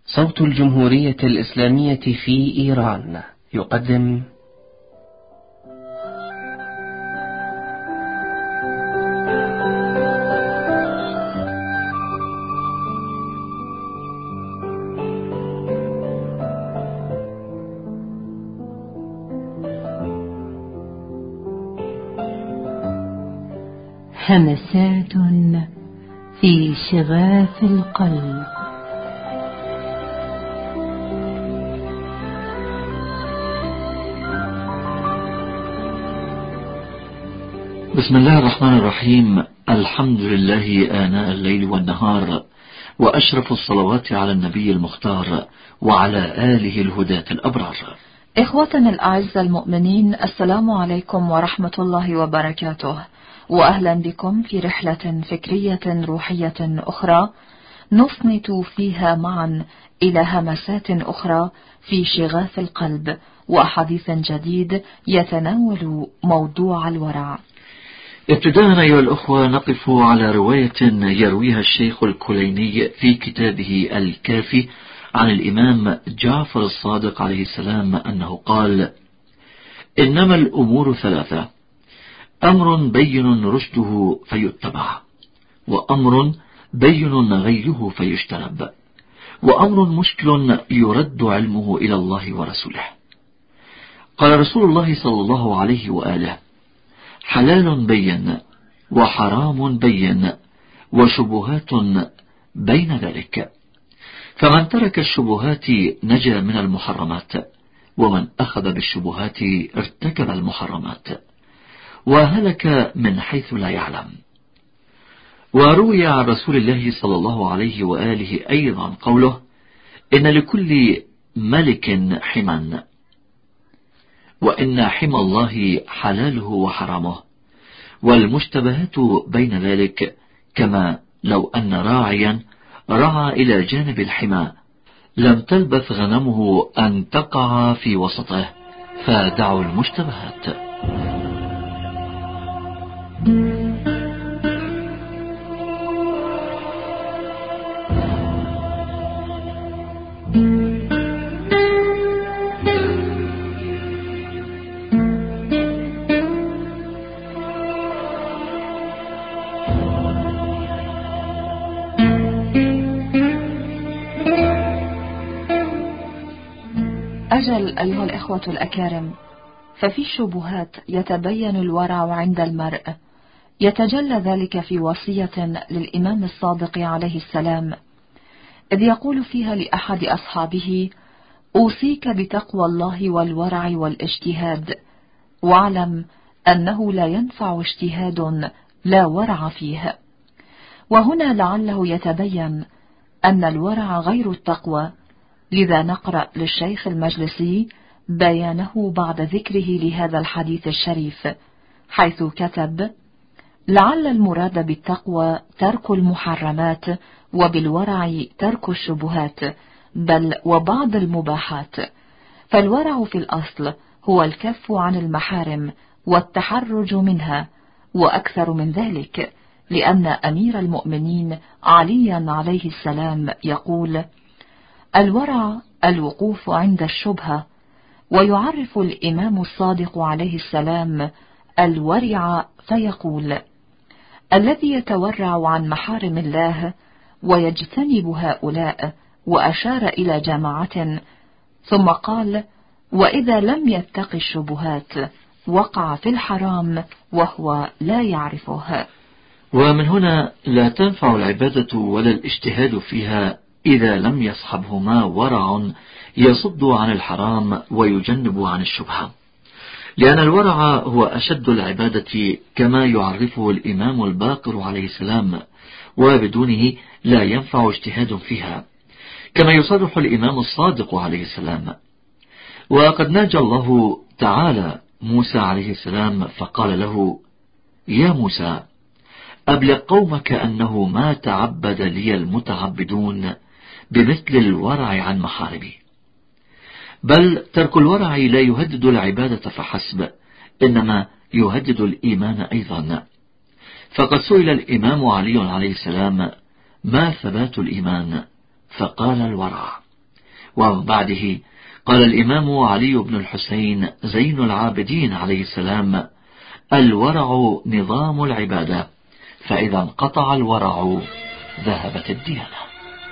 صوت الجمهورية الإسلامية في إيران يقدم همسات في شغاف القلب. بسم الله الرحمن الرحيم. الحمد لله آناء الليل والنهار، وأشرف الصلوات على النبي المختار وعلى آله الهداة الأبرار. إخوتنا الأعزاء المؤمنين، السلام عليكم ورحمة الله وبركاته، وأهلا بكم في رحلة فكرية روحية أخرى نصنت فيها معا إلى همسات أخرى في شغاف القلب، وحديث جديد يتناول موضوع الورع. ابتداء أيها الأخوة، نقف على رواية يرويها الشيخ الكليني في كتابه الكافي عن الإمام جعفر الصادق عليه السلام أنه قال: إنما الأمور ثلاثة: أمر بين رشده فيتبع، وأمر بين غيه فيجتنب، وأمر مشكل يرد علمه إلى الله ورسوله. قال رسول الله صلى الله عليه وآله: حلال بين، وحرام بين، وشبهات بين ذلك، فمن ترك الشبهات نجا من المحرمات، ومن أخذ بالشبهات ارتكب المحرمات، وهلك من حيث لا يعلم. وروي عن رسول الله صلى الله عليه وآله أيضا قوله: إن لكل ملك حما، وإن حمى الله حلاله وحرامه، والمشتبهات بين ذلك، كما لو أن راعيا رعى إلى جانب الحمى لم تلبث غنمه أن تقع في وسطه، فدعوا المشتبهات. أجل أيها الإخوة الأكارم، ففي الشبهات يتبين الورع عند المرء. يتجلى ذلك في وصية للإمام الصادق عليه السلام، إذ يقول فيها لأحد أصحابه: أوصيك بتقوى الله والورع والاجتهاد، واعلم أنه لا ينفع اجتهاد لا ورع فيه. وهنا لعله يتبين أن الورع غير التقوى، لذا نقرأ للشيخ المجلسي بيانه بعد ذكره لهذا الحديث الشريف، حيث كتب: لعل المراد بالتقوى ترك المحرمات، وبالورع ترك الشبهات، بل وبعض المباحات. فالورع في الأصل هو الكف عن المحارم والتحرج منها، وأكثر من ذلك، لأن أمير المؤمنين عليا عليه السلام يقول: الورع الوقوف عند الشبهة. ويعرف الإمام الصادق عليه السلام الورع فيقول: الذي يتورع عن محارم الله ويجتنب هؤلاء، وأشار إلى جماعة، ثم قال: وإذا لم يتق الشبهات وقع في الحرام وهو لا يعرفه. ومن هنا لا تنفع العبادة ولا الاجتهاد فيها إذا لم يصحبهما ورع يصد عن الحرام ويجنب عن الشبهة، لأن الورع هو أشد العبادة كما يعرفه الإمام الباقر عليه السلام، وبدونه لا ينفع اجتهاد فيها، كما يصرح الإمام الصادق عليه السلام. وقد ناجى الله تعالى موسى عليه السلام فقال له: يا موسى، أبلغ قومك أنه ما تعبد لي المتعبدون بمثل الورع عن محارمي. بل ترك الورع لا يهدد العبادة فحسب، إنما يهدد الإيمان أيضا. فقد سئل الإمام علي عليه السلام: ما ثبات الإيمان؟ فقال: الورع. ومن بعده قال الإمام علي بن الحسين زين العابدين عليه السلام: الورع نظام العبادة، فإذا انقطع الورع ذهبت الديانة.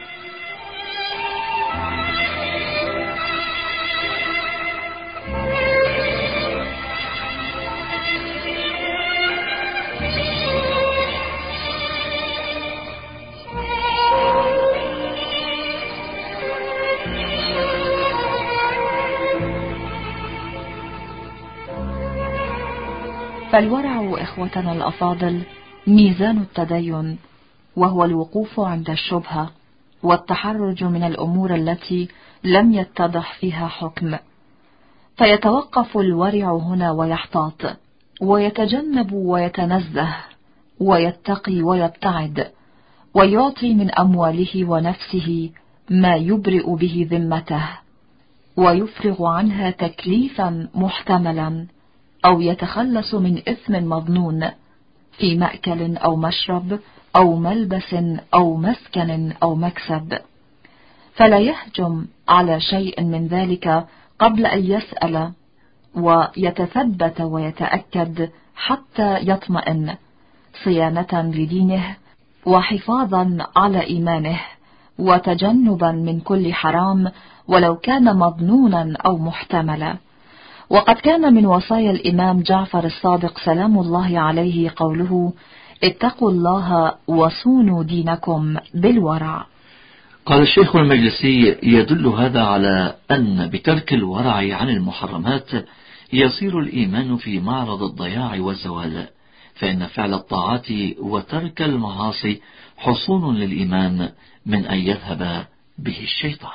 فالورع إخوتنا الأفاضل ميزان التدين، وهو الوقوف عند الشبهة والتحرج من الأمور التي لم يتضح فيها حكم، فيتوقف الورع هنا ويحتاط ويتجنب ويتنزه ويتقي ويبتعد، ويعطي من أمواله ونفسه ما يبرئ به ذمته، ويفرغ عنها تكليفا محتملا، أو يتخلص من إثم مظنون في مأكل أو مشرب أو ملبس أو مسكن أو مكسب، فلا يهجم على شيء من ذلك قبل أن يسأل ويتثبت ويتأكد حتى يطمئن، صيانة لدينه وحفاظا على إيمانه وتجنبا من كل حرام ولو كان مظنونا أو محتملا. وقد كان من وصايا الإمام جعفر الصادق سلام الله عليه قوله: اتقوا الله وصونوا دينكم بالورع. قال الشيخ المجلسي: يدل هذا على أن بترك الورع عن المحرمات يصير الإيمان في معرض الضياع والزوال، فإن فعل الطاعات وترك المعاصي حصون للإيمان من أن يذهب به الشيطان.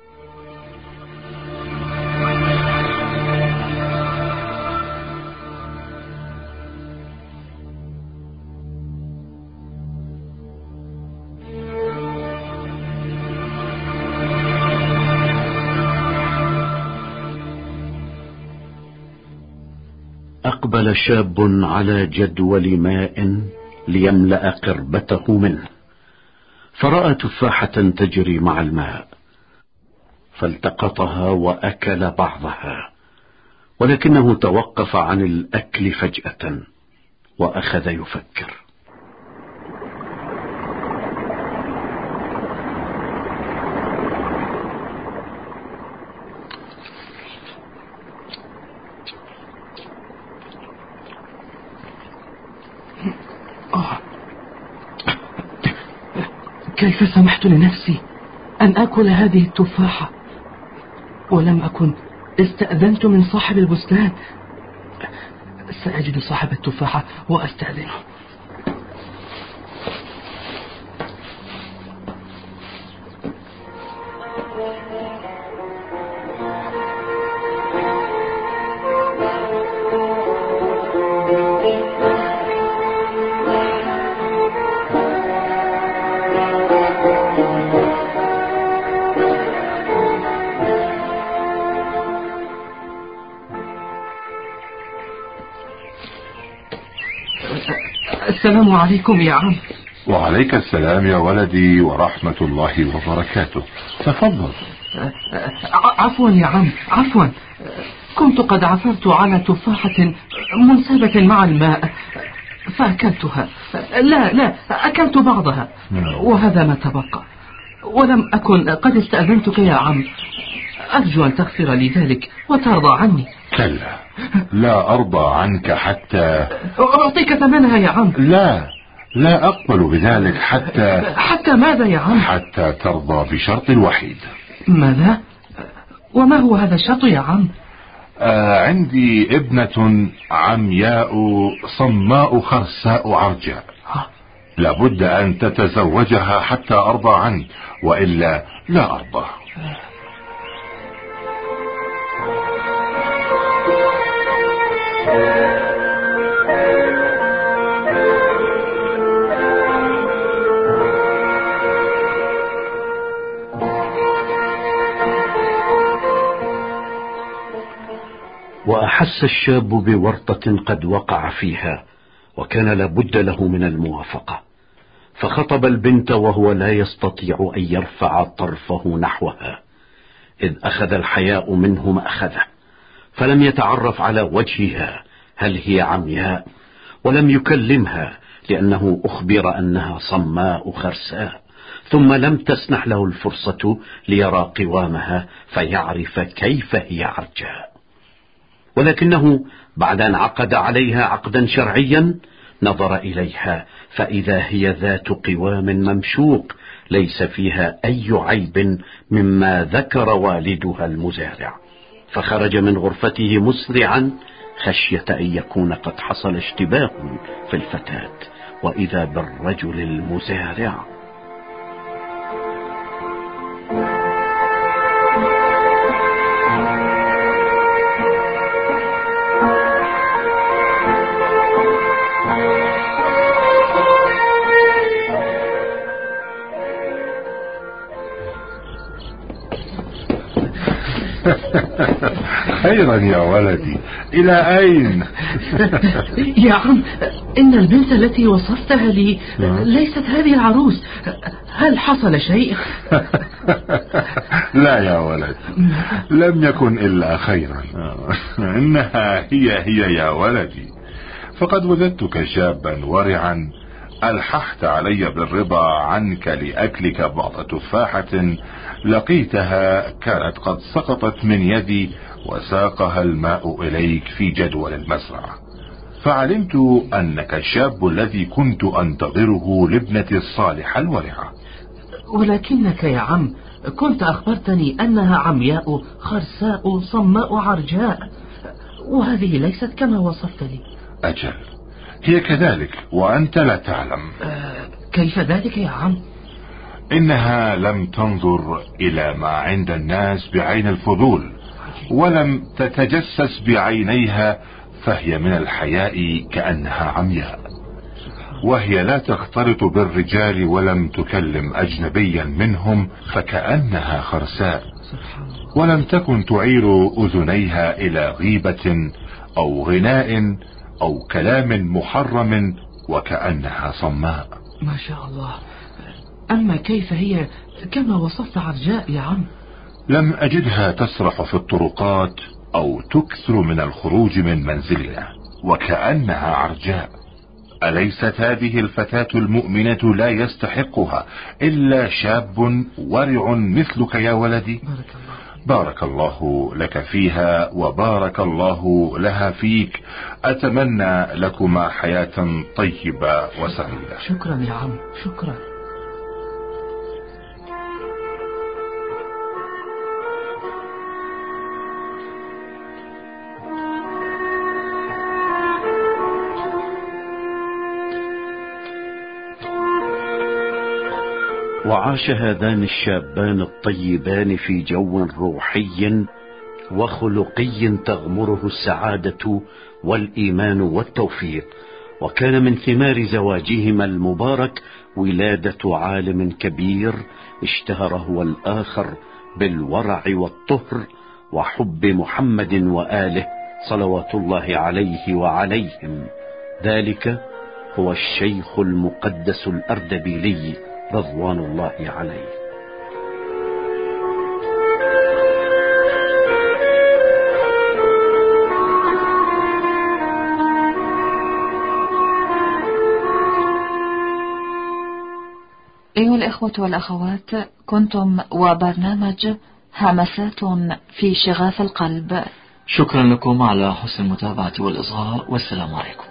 أقبل شاب على جدول ماء ليملأ قربته منه، فرأى تفاحة تجري مع الماء، فالتقطها وأكل بعضها، ولكنه توقف عن الأكل فجأة وأخذ يفكر. كيف سمحت لنفسي أن أكل هذه التفاحة ولم أكن استأذنت من صاحب البستان؟ سأجد صاحب التفاحة وأستأذنه. السلام عليكم يا عم. وعليك السلام يا ولدي ورحمة الله وبركاته. تفضل. عفوا يا عم، عفوا، كنت قد عثرت على تفاحة منسابة مع الماء فأكلتها. لا أكلت بعضها وهذا ما تبقى، ولم أكن قد استأذنتك يا عم. أرجو أن تغفر لي ذلك وترضى عني. كلا، لا أرضى عنك حتى أعطيك ثمنها يا عم. لا أقبل بذلك حتى ماذا يا عم؟ حتى ترضى بشرط الوحيد. ماذا؟ وما هو هذا الشرط يا عم؟ عندي ابنة عمياء صماء خرساء عرجاء، لابد أن تتزوجها حتى أرضى عنك، وإلا لا أرضى. وأحس الشاب بورطة قد وقع فيها، وكان لابد له من الموافقة، فخطب البنت وهو لا يستطيع أن يرفع طرفه نحوها، إذ أخذ الحياء منه ما أخذه، فلم يتعرف على وجهها هل هي عمياء، ولم يكلمها لأنه أخبر أنها صماء خرساء، ثم لم تسنح له الفرصة ليرى قوامها فيعرف كيف هي عرجاء. ولكنه بعد أن عقد عليها عقدا شرعيا نظر إليها فإذا هي ذات قوام ممشوق ليس فيها أي عيب مما ذكر والدها المزارع، فخرج من غرفته مسرعا خشية أن يكون قد حصل اشتباه في الفتاة، وإذا بالرجل المزارع. خيرا يا ولدي، إلى أين؟ يا عم، إن البنت التي وصفتها لي ليست هذه العروس، هل حصل شيء؟ لا يا ولدي، لم يكن إلا خيرا. إنها هي يا ولدي، فقد وجدتك شابا ورعا ألححت علي بالرضا عنك لأكلك بعض تفاحة لقيتها كانت قد سقطت من يدي وساقها الماء إليك في جدول المزرعة، فعلمت أنك الشاب الذي كنت أنتظره لابنتي الصالحة الورعة. ولكنك يا عم كنت أخبرتني أنها عمياء خرساء صماء عرجاء، وهذه ليست كما وصفت لي. أجل، هي كذلك وأنت لا تعلم. كيف ذلك يا عم؟ إنها لم تنظر إلى ما عند الناس بعين الفضول، ولم تتجسس بعينيها، فهي من الحياء كأنها عمياء، وهي لا تختلط بالرجال ولم تكلم أجنبيا منهم فكأنها خرساء، ولم تكن تعير أذنيها إلى غيبة أو غناء أو كلام محرم وكأنها صماء. ما شاء الله. أما كيف هي كما وصفت عرجاء يا عم؟ لم أجدها تسرح في الطرقات أو تكثر من الخروج من منزلنا وكأنها عرجاء. أليست هذه الفتاة المؤمنة لا يستحقها إلا شاب ورع مثلك يا ولدي؟ بارك الله لك فيها وبارك الله لها فيك. أتمنى لكما حياة طيبة وسعيدة. شكرا يا عم، شكرا. وعاش هذان الشابان الطيبان في جو روحي وخلقي تغمره السعادة والإيمان والتوفيق، وكان من ثمار زواجهما المبارك ولادة عالم كبير اشتهر هو الآخر بالورع والطهر وحب محمد وآله صلوات الله عليه وعليهم. ذلك هو الشيخ المقدس الأردبيلي رضوان الله عليه. أيها الإخوة والأخوات، كنتم وبرنامج همسات في شغاف القلب. شكرا لكم على حسن المتابعة والإصغاء، والسلام عليكم.